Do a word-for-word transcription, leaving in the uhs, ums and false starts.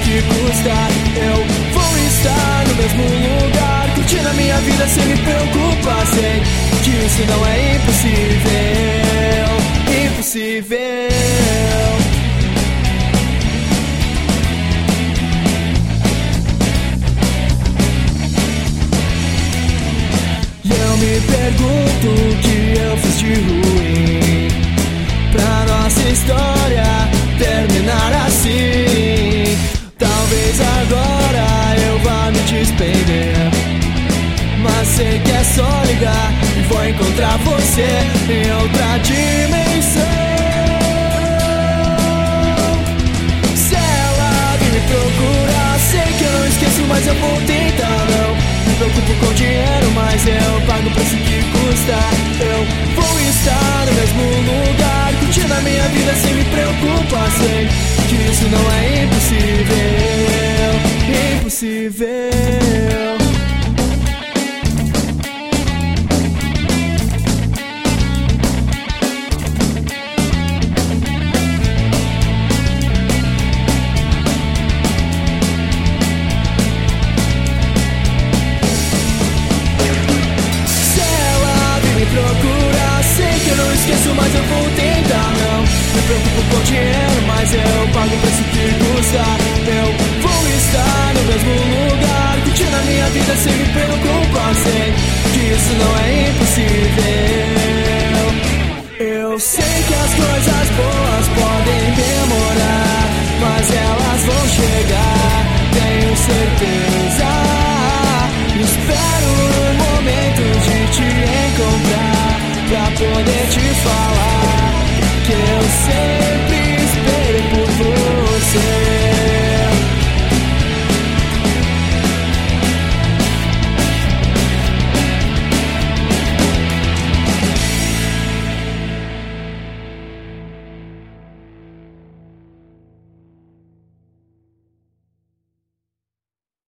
que custar, eu vou estar no mesmo lugar, curtindo a minha vida sem me preocupar. Sei que isso não é impossível, impossível. Me pergunto o que eu fiz de ruim pra nossa história terminar assim. Talvez agora eu vá me despender, mas sei que é só ligar e vou encontrar você em outra dimensão. Se ela vir me procurar, sei que eu não esqueço, mas eu vou tentar. Não me preocupo com dinheiro, mas eu pago o preço que custa. Eu vou estar no mesmo lugar, curtindo a minha vida sem me preocupar. Sei que isso não é impossível, impossível.